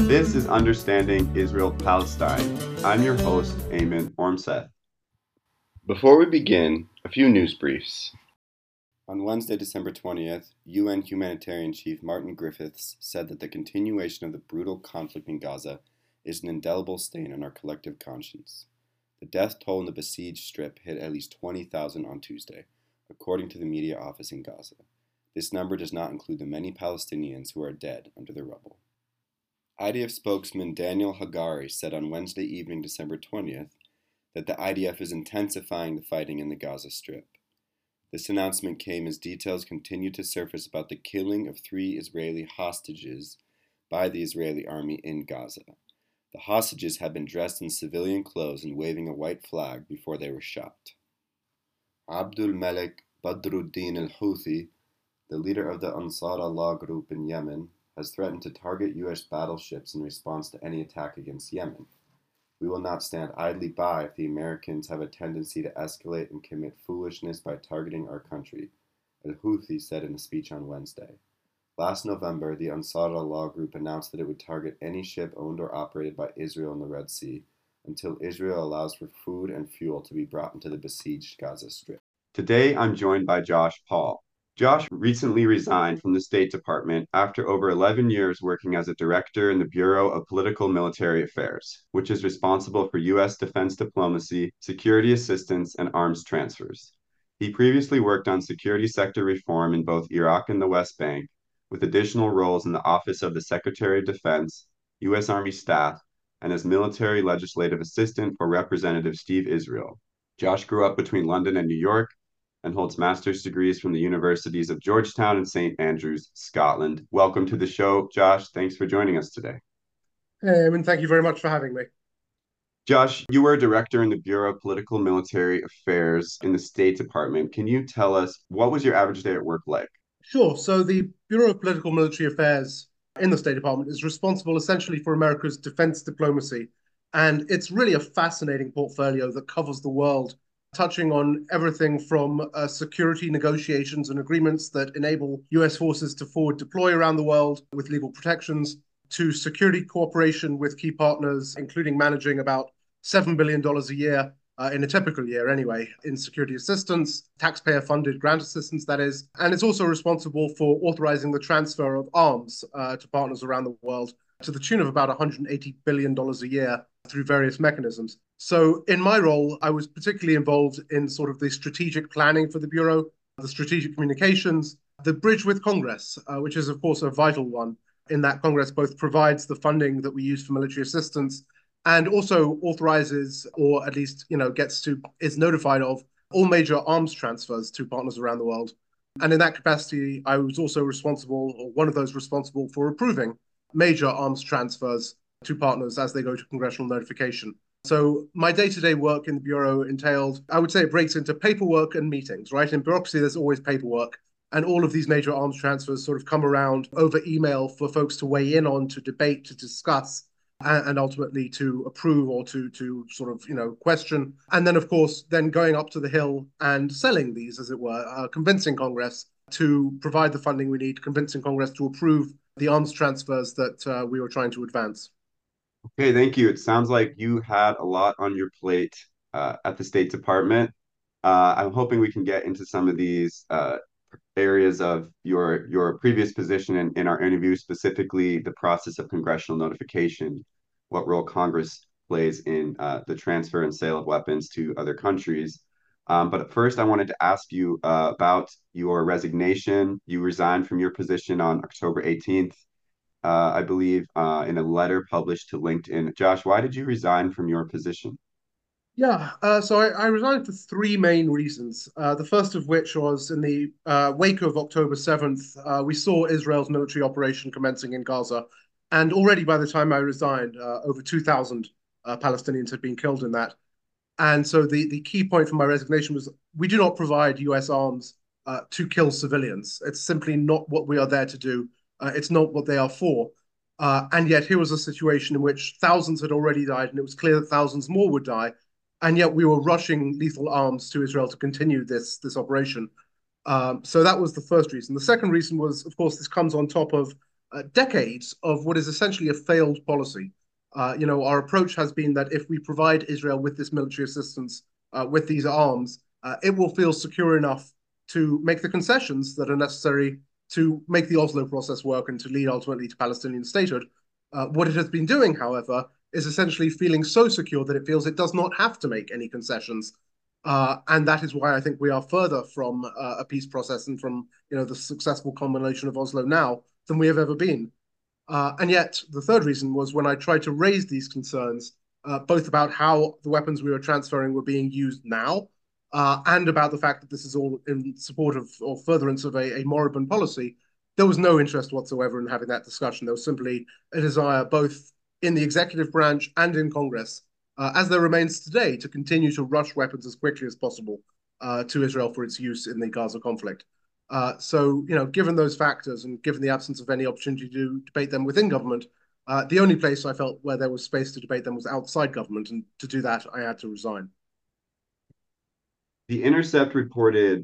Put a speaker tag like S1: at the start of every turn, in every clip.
S1: This is Understanding Israel-Palestine. I'm your host, Eamon Ormseth. Before we begin, a few news briefs. On Wednesday, December 20th, UN Humanitarian Chief Martin Griffiths said that the continuation of the brutal conflict in Gaza is an indelible stain on our collective conscience. The death toll in the besieged Strip hit at least 20,000 on Tuesday, according to the media office in Gaza. This number does not include the many Palestinians who are dead under the rubble. IDF spokesman Daniel Hagari said on Wednesday evening, December 20th, that the IDF is intensifying the fighting in the Gaza Strip. This announcement came as details continued to surface about the killing of 3 Israeli hostages by the Israeli army in Gaza. The hostages had been dressed in civilian clothes and waving a white flag before they were shot. Abdul Malik Badruddin al-Houthi, the leader of the Ansar Allah group in Yemen, has threatened to target U.S. battleships in response to any attack against Yemen. We will not stand idly by if the Americans have a tendency to escalate and commit foolishness by targeting our country, al-Houthi said in a speech on Wednesday. Last November, the Ansar Allah group announced that it would target any ship owned or operated by Israel in the Red Sea until Israel allows for food and fuel to be brought into the besieged Gaza Strip. Today, I'm joined by Josh Paul. Josh recently resigned from the State Department after over 11 years working as a director in the Bureau of Political Military Affairs, which is responsible for U.S. defense diplomacy, security assistance, and arms transfers. He previously worked on security sector reform in both Iraq and the West Bank, with additional roles in the Office of the Secretary of Defense, U.S. Army Staff, and as military legislative assistant for Representative Steve Israel. Josh grew up between London and New York, and holds master's degrees from the universities of Georgetown and St. Andrews, Scotland. Welcome to the show, Josh. Thanks for joining us today.
S2: And thank you very much for having me.
S1: Josh, you were a director in the Bureau of Political Military Affairs in the State Department. Can you tell us what was your average day at work like?
S2: Sure. So the Bureau of Political Military Affairs in the State Department is responsible essentially for America's defense diplomacy. And it's really a fascinating portfolio that covers the world, touching on everything from security negotiations and agreements that enable US forces to forward deploy around the world with legal protections, to security cooperation with key partners, including managing about $7 billion a year in a typical year anyway, in security assistance, taxpayer-funded grant assistance, that is. And it's also responsible for authorizing the transfer of arms to partners around the world to the tune of about $180 billion a year through various mechanisms. So in my role, I was particularly involved in sort of the strategic planning for the Bureau, the strategic communications, the bridge with Congress, which is, of course, a vital one in that Congress both provides the funding that we use for military assistance and also authorizes, or at least, is notified of all major arms transfers to partners around the world. And in that capacity, I was also responsible, or one of those responsible, for approving major arms transfers to partners as they go to congressional notification. So my day-to-day work in the Bureau entailed, I would say it breaks into paperwork and meetings, right? In bureaucracy, there's always paperwork. And all of these major arms transfers sort of come around over email for folks to weigh in on, to debate, to discuss, and ultimately to approve or to sort of, question. And then, of course, then going up to the Hill and selling these, as it were, convincing Congress to provide the funding we need, convincing Congress to approve the arms transfers that we were trying to advance.
S1: Okay, thank you. It sounds like you had a lot on your plate at the State Department. I'm hoping we can get into some of these areas of your previous position in our interview, specifically the process of congressional notification, what role Congress plays in the transfer and sale of weapons to other countries. But first, I wanted to ask you about your resignation. You resigned from your position on October 18th, I believe, in a letter published to LinkedIn. Josh, why did you resign from your position?
S2: Yeah, so I resigned for 3 main reasons. The first of which was in the wake of October 7th, we saw Israel's military operation commencing in Gaza. And already by the time I resigned, over 2,000 Palestinians had been killed in that. And so the key point for my resignation was we do not provide US arms to kill civilians. It's simply not what we are there to do. It's not what they are for. And yet here was a situation in which thousands had already died, and it was clear that thousands more would die. And yet we were rushing lethal arms to Israel to continue this operation. So that was the first reason. The second reason was, of course, this comes on top of decades of what is essentially a failed policy. Our approach has been that if we provide Israel with this military assistance, with these arms, it will feel secure enough to make the concessions that are necessary to make the Oslo process work and to lead ultimately to Palestinian statehood. What it has been doing, however, is essentially feeling so secure that it feels it does not have to make any concessions. And that is why I think we are further from a peace process and from the successful combination of Oslo now than we have ever been. And yet, the third reason was when I tried to raise these concerns, both about how the weapons we were transferring were being used now, and about the fact that this is all in support of or furtherance of a moribund policy. There was no interest whatsoever in having that discussion. There was simply a desire, both in the executive branch and in Congress, as there remains today, to continue to rush weapons as quickly as possible to Israel for its use in the Gaza conflict. Given those factors and given the absence of any opportunity to debate them within government, the only place I felt where there was space to debate them was outside government. And to do that, I had to resign.
S1: The Intercept reported,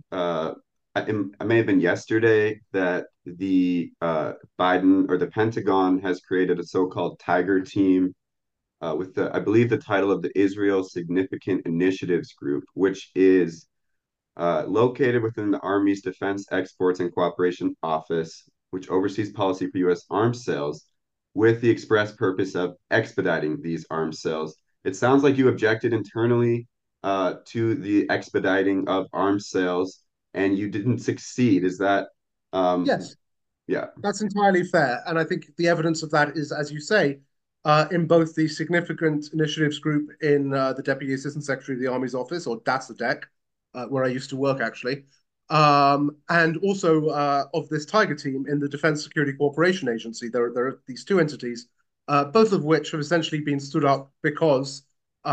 S1: it may have been yesterday, that the Biden or the Pentagon has created a so-called Tiger Team with I believe, the title of the Israel Significant Initiatives Group, which is located within the Army's Defense Exports and Cooperation Office, which oversees policy for U.S. arms sales, with the express purpose of expediting these arms sales. It sounds like you objected internally to the expediting of arms sales, and you didn't succeed. Is that,
S2: Yes,
S1: yeah?
S2: that's entirely fair. And I think the evidence of that is, as you say, in both the Significant Initiatives Group in the Deputy Assistant Secretary of the Army's office, or DASADEC, where I used to work actually, and also of this Tiger Team in the Defense Security Cooperation Agency. There are these two entities, both of which have essentially been stood up because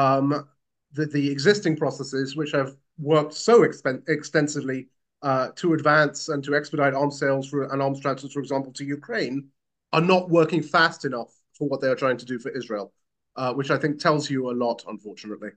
S2: the existing processes, which have worked so extensively to advance and to expedite arms sales and arms transfers, for example, to Ukraine, are not working fast enough for what they are trying to do for Israel, which I think tells you a lot, unfortunately.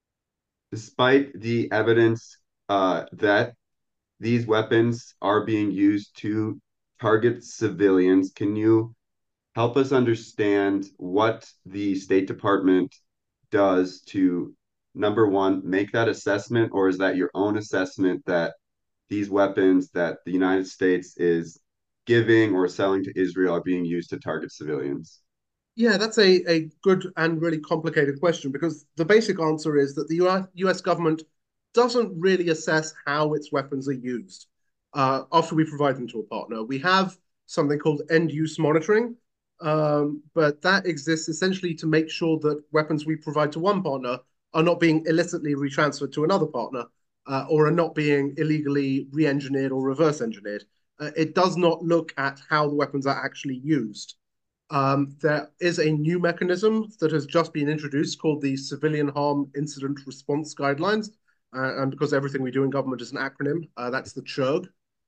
S1: Despite the evidence that these weapons are being used to target civilians, can you help us understand what the State Department does to, number one, make that assessment, or is that your own assessment that these weapons that the United States is giving or selling to Israel are being used to target civilians?
S2: Yeah, that's a good and really complicated question because the basic answer is that the US government doesn't really assess how its weapons are used after we provide them to a partner. We have something called end use monitoring, but that exists essentially to make sure that weapons we provide to one partner are not being illicitly retransferred to another partner or are not being illegally re engineered or reverse engineered. It does not look at how the weapons are actually used. There is a new mechanism that has just been introduced called the Civilian Harm Incident Response Guidelines. And because everything we do in government is an acronym, that's the CHIRG.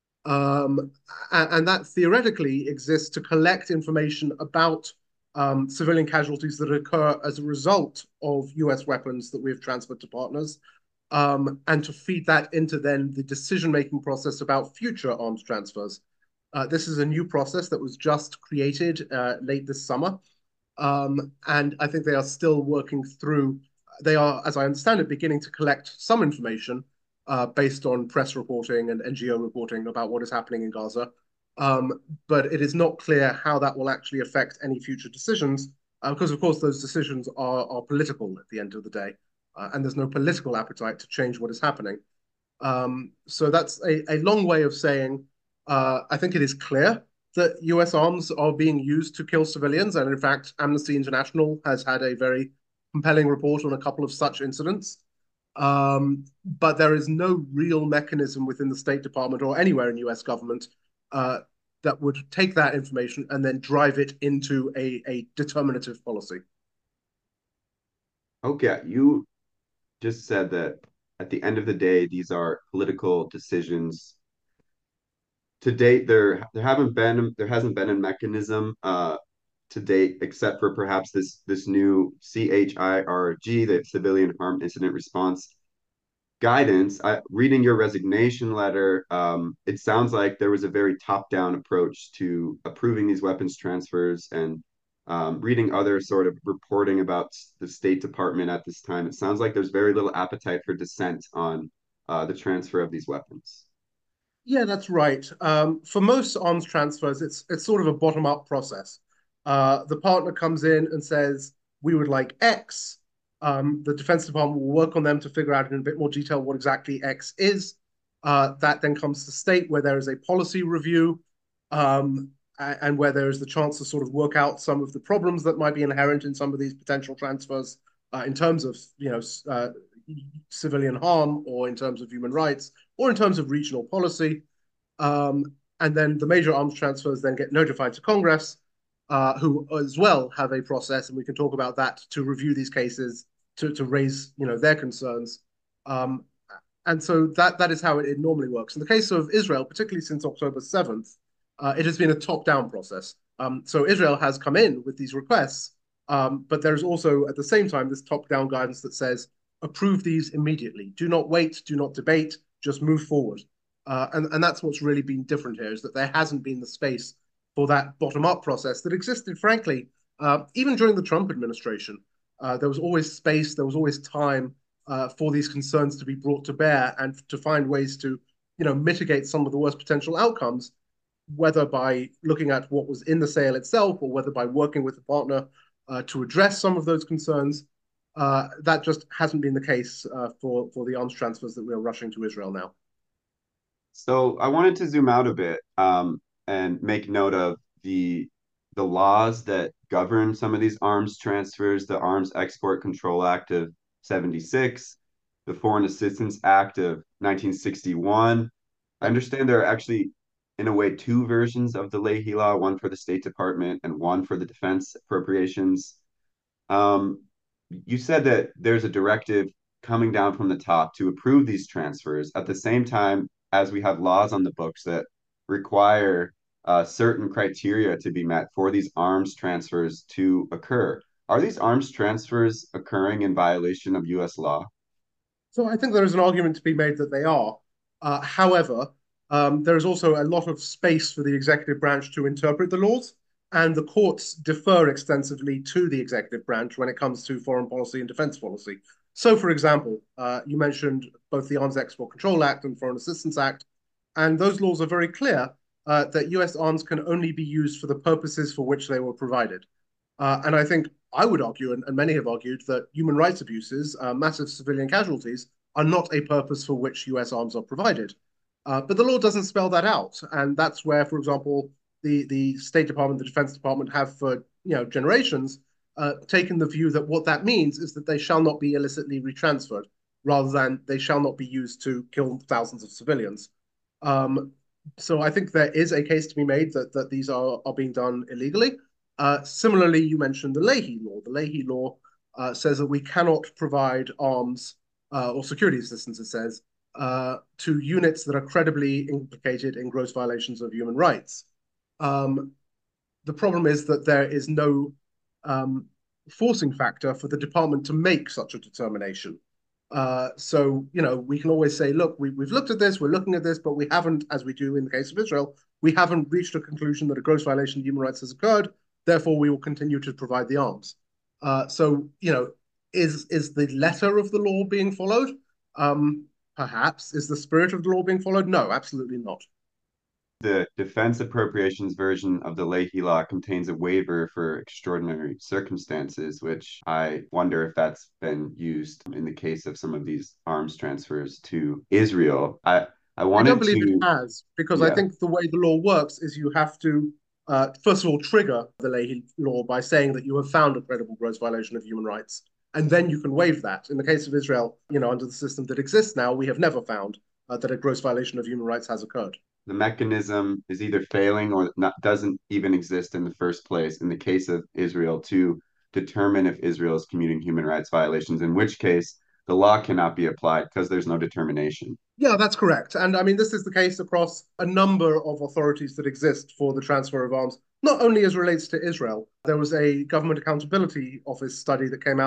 S2: And that theoretically exists to collect information about civilian casualties that occur as a result of US weapons that we've transferred to partners, and to feed that into then the decision-making process about future arms transfers. This is a new process that was just created late this summer. And I think they are still working through, they are, as I understand it, beginning to collect some information based on press reporting and NGO reporting about what is happening in Gaza. But it is not clear how that will actually affect any future decisions, because, of course, those decisions are political at the end of the day. And there's no political appetite to change what is happening. So that's a long way of saying I think it is clear that US arms are being used to kill civilians. And in fact, Amnesty International has had a very compelling report on a couple of such incidents. But there is no real mechanism within the State Department or anywhere in US government that would take that information and then drive it into a determinative policy.
S1: Okay, you just said that at the end of the day, these are political decisions. To date, there hasn't been a mechanism to date, except for perhaps this new CHIRG, the Civilian Harm Incident Response guidance, reading your resignation letter, it sounds like there was a very top-down approach to approving these weapons transfers. And reading other sort of reporting about the State Department at this time, it sounds like there's very little appetite for dissent on the transfer of these weapons.
S2: Yeah, that's right. For most arms transfers, it's sort of a bottom-up process. The partner comes in and says, "We would like X." The Defense Department will work on them to figure out in a bit more detail what exactly X is. That then comes to state where there is a policy review, and where there is the chance to sort of work out some of the problems that might be inherent in some of these potential transfers, in terms of civilian harm, or in terms of human rights, or in terms of regional policy. Um, and then the major arms transfers then get notified to Congress, who as well have a process, and we can talk about that, to review these cases, to raise their concerns. Um, and so that is how it normally works. In the case of Israel, particularly since October 7th, it has been a top-down process. So Israel has come in with these requests, but there's also at the same time this top-down guidance that says approve these immediately. Do not wait, do not debate, just move forward. And that's what's really been different here, is that there hasn't been the space for that bottom-up process that existed, frankly, even during the Trump administration. There was always space, there was always time for these concerns to be brought to bear and to find ways to, mitigate some of the worst potential outcomes, whether by looking at what was in the sale itself or whether by working with a partner to address some of those concerns. That just hasn't been the case for the arms transfers that we're rushing to Israel now.
S1: So I wanted to zoom out a bit, and make note of the laws that govern some of these arms transfers: the Arms Export Control Act of 76, the Foreign Assistance Act of 1961. I understand there are actually, in a way, two versions of the Leahy Law, one for the State Department and one for the defense appropriations. Um, you said that there's a directive coming down from the top to approve these transfers at the same time as we have laws on the books that require certain criteria to be met for these arms transfers to occur. Are these arms transfers occurring in violation of US law?
S2: So I think there is an argument to be made that they are. However, there is also a lot of space for the executive branch to interpret the laws, and the courts defer extensively to the executive branch when it comes to foreign policy and defense policy. So, for example, you mentioned both the Arms Export Control Act and Foreign Assistance Act, and those laws are very clear that US arms can only be used for the purposes for which they were provided. And I think I would argue, and many have argued, that human rights abuses, massive civilian casualties, are not a purpose for which US arms are provided. But the law doesn't spell that out. And that's where, for example, the State Department, the Defense Department have for generations taken the view that what that means is that they shall not be illicitly retransferred, rather than they shall not be used to kill thousands of civilians. Um, so I think there is a case to be made that these are being done illegally. Similarly, you mentioned the Leahy Law. The Leahy Law says that we cannot provide arms or security assistance, it says, to units that are credibly implicated in gross violations of human rights. Um, the problem is that there is no forcing factor for the department to make such a determination. So, we can always say, look, we've looked at this, we're looking at this, but we haven't, as we do in the case of Israel, we haven't reached a conclusion that a gross violation of human rights has occurred. Therefore, we will continue to provide the arms. So, is the letter of the law being followed? Perhaps. Is the spirit of the law being followed? No, absolutely not.
S1: The defense appropriations version of the Leahy Law contains a waiver for extraordinary circumstances, which I wonder if that's been used in the case of some of these arms transfers to Israel. I
S2: I don't
S1: wanted
S2: believe it
S1: to,
S2: has, because I
S1: yeah,
S2: think the way the law works is you have to, first of all, trigger the Leahy law by saying that you have found a credible gross violation of human rights, and then you can waive that. In the case of Israel, under the system that exists now, we have never found that a gross violation of human rights has occurred.
S1: the mechanism is either failing or not, doesn't even exist in the first place in the case of Israel to determine if Israel is committing human rights violations, in which case the law cannot be applied because there's no determination.
S2: Yeah, that's correct. And I mean, this is the case across a number of authorities that exist for the transfer of arms, not only as relates to Israel. There was a Government Accountability Office study that came out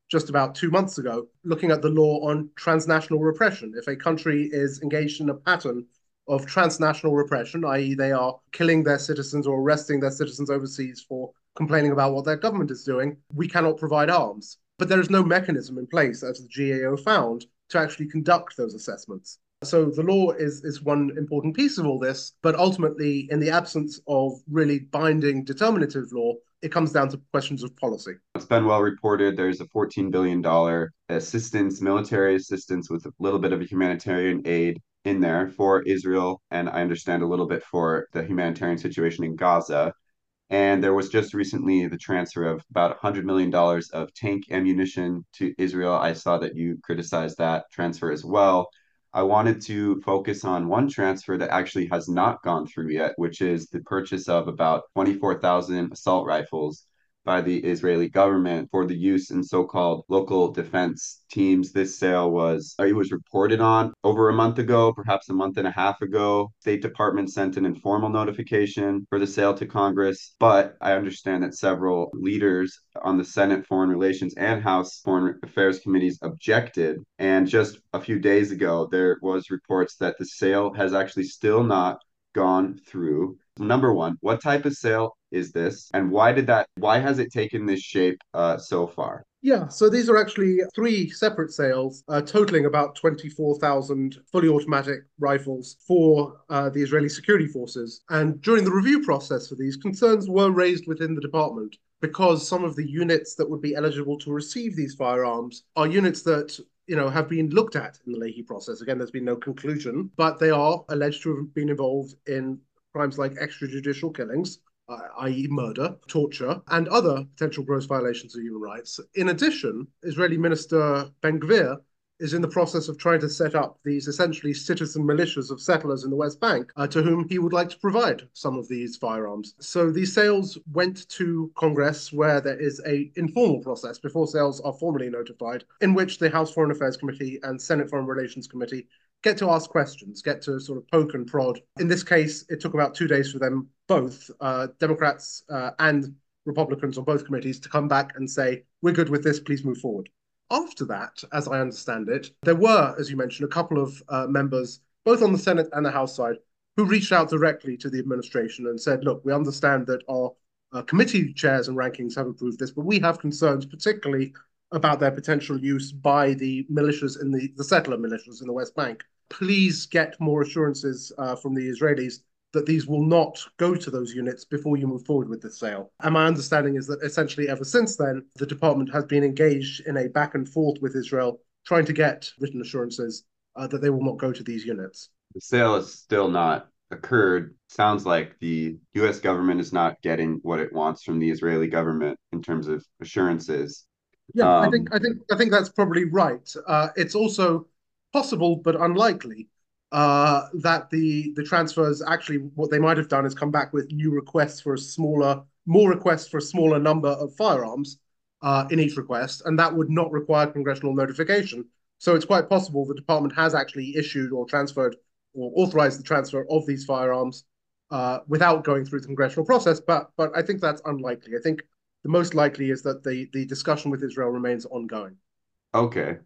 S2: just about 2 months ago, looking at the law on transnational repression. If a country is engaged in a pattern of transnational repression, i.e., they are killing their citizens or arresting their citizens overseas for complaining about what their government is doing, we cannot provide arms. But there is no mechanism in place, as the GAO found, to actually conduct those assessments. So the law is one important piece of all this, but ultimately, in the absence of really binding determinative law, it comes down to questions of policy.
S1: It's been well reported there's a $14 billion assistance, military assistance with a little bit of a humanitarian aid in there for Israel, and I understand a little bit for the humanitarian situation in Gaza. And there was just recently the transfer of about $100 million of tank ammunition to Israel. I saw that you criticized that transfer as well. I wanted to focus on one transfer that actually has not gone through yet, which is the purchase of about 24,000 assault rifles by the Israeli government for the use in so-called local defense teams. This sale it was reported on over a month ago, perhaps a month and a half ago. State Department sent an informal notification for the sale to Congress, but I understand that several leaders on the Senate Foreign Relations and House Foreign Affairs committees objected. And just a few days ago, there was reports that the sale has actually still not gone through. Number one, what type of sale is this, and why has it taken this shape so far?
S2: Yeah, so these are actually three separate sales, totaling about 24,000 fully automatic rifles for the Israeli security forces. And during the review process for these, concerns were raised within the department because some of the units that would be eligible to receive these firearms are units that have been looked at in the Leahy process. Again, there's been no conclusion, but they are alleged to have been involved in crimes like extrajudicial killings, i.e., murder, torture, and other potential gross violations of human rights. In addition, Israeli Minister Ben-Gvir is in the process of trying to set up these essentially citizen militias of settlers in the West Bank, to whom he would like to provide some of these firearms. So these sales went to Congress, where there is an informal process before sales are formally notified, in which the House Foreign Affairs Committee and Senate Foreign Relations Committee get to ask questions, get to sort of poke and prod. In this case, it took about 2 days for them both, Democrats and Republicans on both committees, to come back and say, we're good with this, please move forward. After that, as I understand it, there were, as you mentioned, a couple of members, both on the Senate and the House side, who reached out directly to the administration and said, look, we understand that our committee chairs and rankings have approved this, but we have concerns, particularly about their potential use by the militias in the settler militias in the West Bank. Please get more assurances from the Israelis that these will not go to those units before you move forward with the sale. And my understanding is that essentially ever since then, the department has been engaged in a back and forth with Israel, trying to get written assurances that they will not go to these units.
S1: The sale has still not occurred. Sounds like the U.S. government is not getting what it wants from the Israeli government in terms of assurances.
S2: Yeah, I think that's probably right. It's also possible, but unlikely, that the transfers actually what they might have done is come back with new requests for more requests for a smaller number of firearms in each request, and that would not require congressional notification. So it's quite possible the department has actually issued or transferred or authorized the transfer of these firearms without going through the congressional process. But I think that's unlikely. I think the most likely is that the discussion with Israel remains ongoing.
S1: Okay.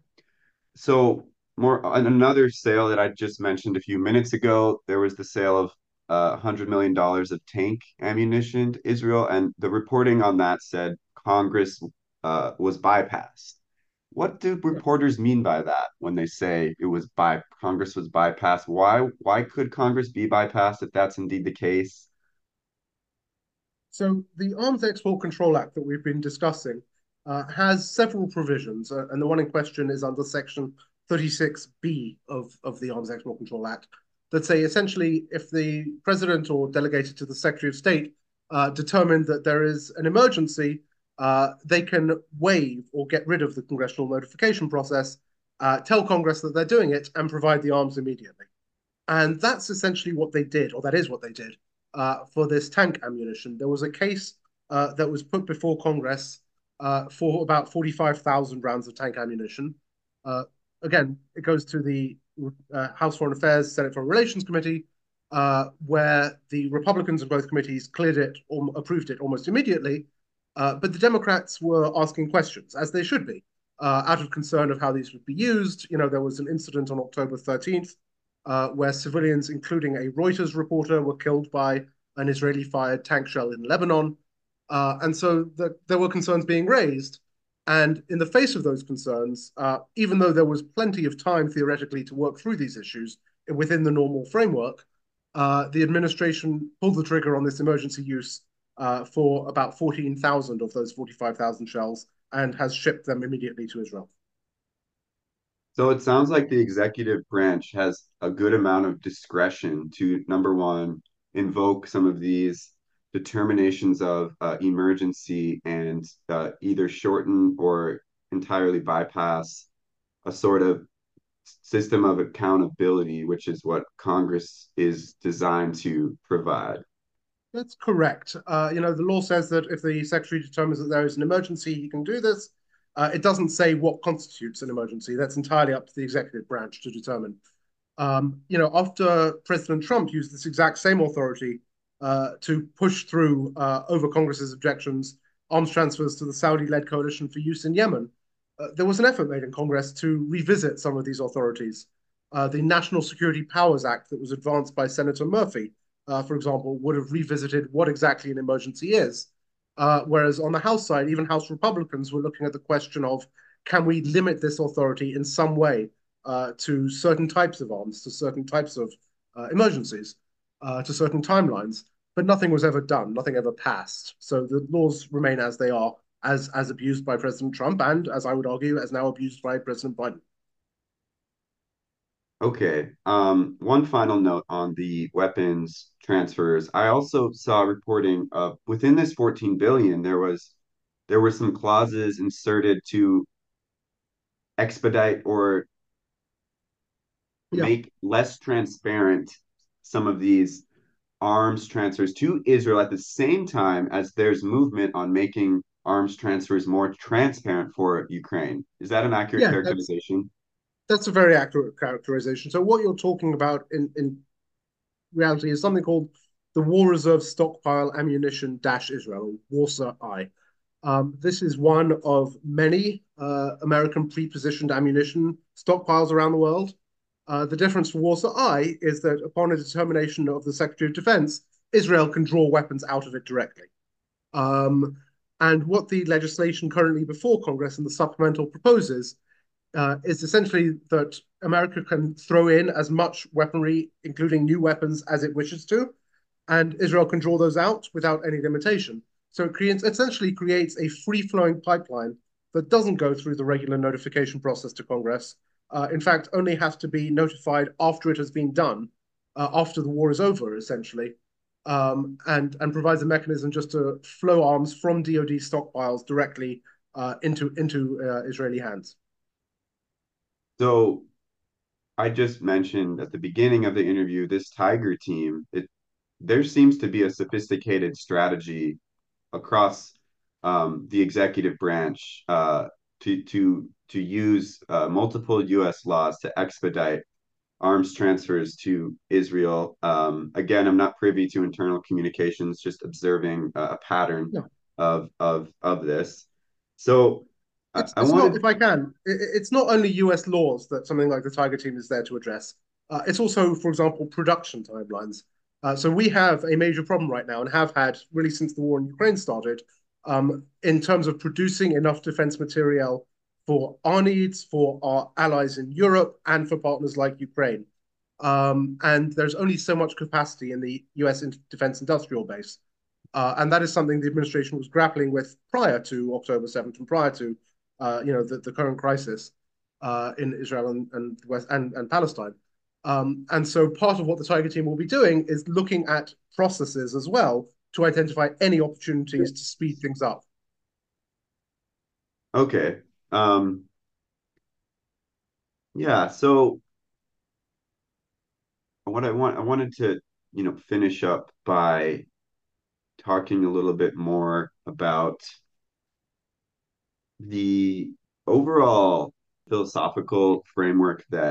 S1: So more on another sale that I just mentioned a few minutes ago, there was the sale of $100 million of tank ammunition to Israel, and the reporting on that said Congress was bypassed. What do reporters mean by that when they say Congress was bypassed? Why could Congress be bypassed if that's indeed the case?
S2: So the Arms Export Control Act that we've been discussing has several provisions, and the one in question is under Section 36B of the Arms Export Control Act, that say essentially if the president or delegated to the Secretary of State determine that there is an emergency, they can waive or get rid of the congressional notification process, tell Congress that they're doing it, and provide the arms immediately. And that's essentially what they did, or that is what they did for this tank ammunition. There was a case that was put before Congress for about 45,000 rounds of tank ammunition. Again, it goes to the House Foreign Affairs, Senate Foreign Relations Committee, where the Republicans in both committees cleared it or approved it almost immediately. But the Democrats were asking questions, as they should be. out of concern of how these would be used. There was an incident on October 13th where civilians, including a Reuters reporter, were killed by an Israeli-fired tank shell in Lebanon. And so there were concerns being raised. And in the face of those concerns, even though there was plenty of time theoretically to work through these issues within the normal framework, the administration pulled the trigger on this emergency use for about 14,000 of those 45,000 shells and has shipped them immediately to Israel.
S1: So it sounds like the executive branch has a good amount of discretion to, number one, invoke some of these determinations of emergency and either shorten or entirely bypass a sort of system of accountability, which is what Congress is designed to provide.
S2: That's correct. The law says that if the secretary determines that there is an emergency, he can do this. It doesn't say what constitutes an emergency. That's entirely up to the executive branch to determine. After President Trump used this exact same authority to push through, over Congress's objections, arms transfers to the Saudi-led coalition for use in Yemen, there was an effort made in Congress to revisit some of these authorities. The National Security Powers Act that was advanced by Senator Murphy, for example, would have revisited what exactly an emergency is. Whereas on the House side, even House Republicans were looking at the question of, can we limit this authority in some way to certain types of arms, to certain types of emergencies, to certain timelines? But nothing was ever done, nothing ever passed. So the laws remain as they are, as abused by President Trump, and as I would argue, as now abused by President Biden.
S1: Okay. One final note on the weapons transfers. I also saw reporting of within this 14 billion, there were some clauses inserted to expedite or
S2: Yeah,
S1: make less transparent some of these arms transfers to Israel at the same time as there's movement on making arms transfers more transparent for Ukraine. Is that an accurate
S2: yeah, that's
S1: characterization?
S2: that's a very accurate characterization. So what you're talking about in reality is something called the War Reserve Stockpile Ammunition Dash Israel, Warsaw I. This is one of many American pre-positioned ammunition stockpiles around the world. The difference for Warsaw I is that upon a determination of the Secretary of Defense, Israel can draw weapons out of it directly. Um, and what the legislation currently before Congress and the supplemental proposes is essentially that America can throw in as much weaponry, including new weapons, as it wishes to, and Israel can draw those out without any limitation. So essentially creates a free-flowing pipeline that doesn't go through the regular notification process to Congress. In fact, only has to be notified after it has been done, after the war is over, essentially, and provides a mechanism just to flow arms from DoD stockpiles directly into Israeli hands.
S1: So I just mentioned at the beginning of the interview, this Tiger team, there seems to be a sophisticated strategy across the executive branch to use multiple U.S. laws to expedite arms transfers to Israel. Again, I'm not privy to internal communications, just observing a pattern
S2: Yeah.
S1: of this. So I
S2: It's not,
S1: wanted.
S2: if I can, it's not only US laws that something like the Tiger Team is there to address. It's also, for example, production timelines. So we have a major problem right now and have had really since the war in Ukraine started, in terms of producing enough defense material for our needs, for our allies in Europe, and for partners like Ukraine. And there's only so much capacity in the US defense industrial base. And that is something the administration was grappling with prior to October 7th and prior to the current crisis in Israel and West and Palestine. And so part of what the Tiger Team will be doing is looking at processes as well to identify any opportunities to speed things up.
S1: Okay. Um, yeah. So I wanted to, finish up by talking a little bit more about the overall philosophical framework that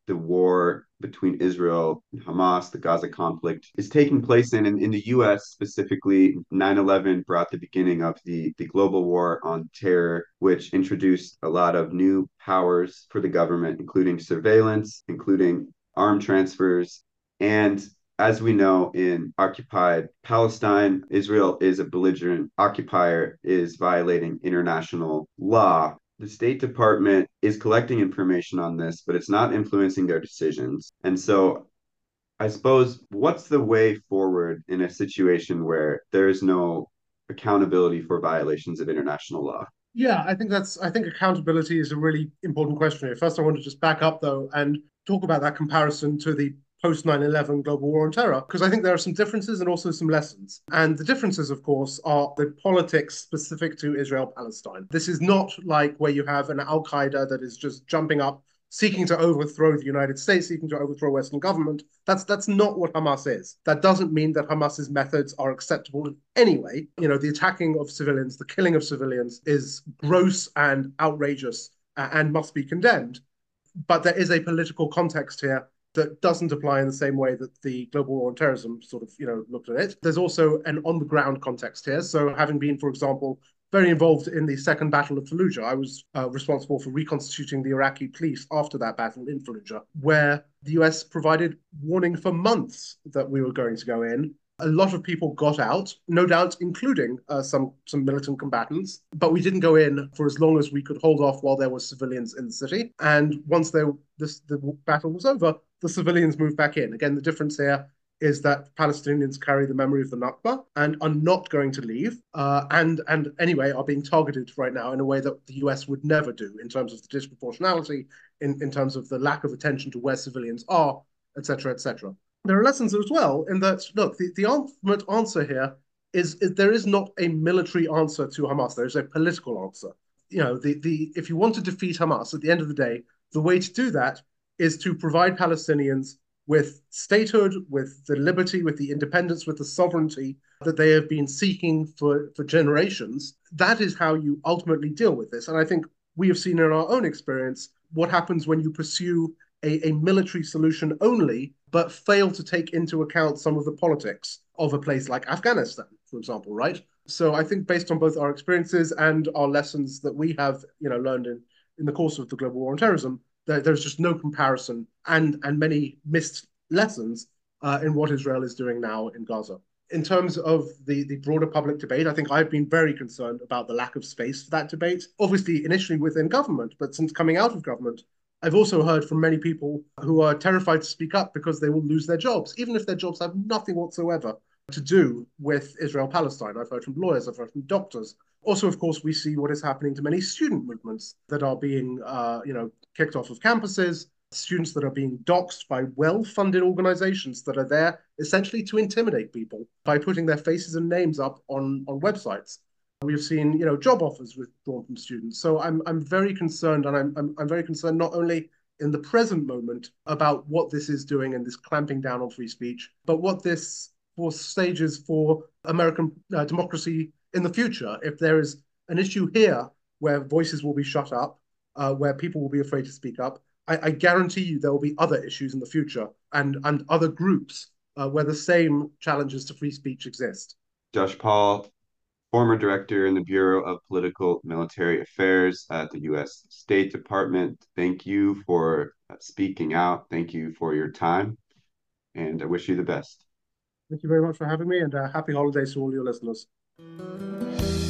S1: the war between Israel and Hamas, the Gaza conflict, is taking place in. In the US specifically, 9/11 brought the beginning of the global war on terror, which introduced a lot of new powers for the government, including surveillance, including arm transfers. And as we know, in occupied Palestine, Israel is a belligerent occupier, is violating international law. The State Department is collecting information on this, but it's not influencing their decisions. And so I suppose what's the way forward in a situation where there is no accountability for violations of international law?
S2: Yeah, I think accountability is a really important question here. First, I want to just back up though and talk about that comparison to the post 9/11 global war on terror, because I think there are some differences and also some lessons. And the differences, of course, are the politics specific to Israel Palestine. This is not like where you have an Al Qaeda that is just jumping up seeking to overthrow the United States, seeking to overthrow Western government. That's not what Hamas is. That doesn't mean that Hamas's methods are acceptable in any way. You know, the attacking of civilians, the killing of civilians is gross and outrageous and must be condemned. But there is a political context here that doesn't apply in the same way that the global war on terrorism sort of, looked at it. There's also an on-the-ground context here. So having been, for example, very involved in the Second Battle of Fallujah. I was responsible for reconstituting the Iraqi police after that battle in Fallujah, where the US provided warning for months that we were going to go in. A lot of people got out, no doubt, including some militant combatants, but we didn't go in for as long as we could hold off while there were civilians in the city. And once the battle was over, the civilians moved back in. Again, the difference here is that Palestinians carry the memory of the Nakba and are not going to leave, and anyway are being targeted right now in a way that the US would never do in terms of the disproportionality, in terms of the lack of attention to where civilians are, etc., etc. There are lessons as well in that, look, the ultimate answer here is there is not a military answer to Hamas. There is a political answer. You know, if you want to defeat Hamas at the end of the day, the way to do that is to provide Palestinians with statehood, with the liberty, with the independence, with the sovereignty that they have been seeking for generations. That is how you ultimately deal with this. And I think we have seen in our own experience what happens when you pursue a military solution only, but fail to take into account some of the politics of a place like Afghanistan, for example, right? So I think based on both our experiences and our lessons that we have, learned in the course of the global war on terrorism, there's just no comparison and many missed lessons in what Israel is doing now in Gaza. In terms of the broader public debate, I think I've been very concerned about the lack of space for that debate, obviously initially within government, but since coming out of government, I've also heard from many people who are terrified to speak up because they will lose their jobs, even if their jobs have nothing whatsoever to do with Israel-Palestine. I've heard from lawyers, I've heard from doctors. Also, of course, we see what is happening to many student movements that are being, kicked off of campuses, students that are being doxxed by well-funded organizations that are there essentially to intimidate people by putting their faces and names up on websites. We've seen, job offers withdrawn from students. So I'm very concerned, and I'm very concerned not only in the present moment about what this is doing and this clamping down on free speech, but what this for stages for American democracy in the future. If there is an issue here where voices will be shut up, where people will be afraid to speak up, I guarantee you there will be other issues in the future and other groups where the same challenges to free speech exist.
S1: Josh Paul, former director in the Bureau of Political Military Affairs at the U.S. State Department. Thank you for speaking out. Thank you for your time, and I wish you the best.
S2: Thank you very much for having me, and happy holidays to all your listeners.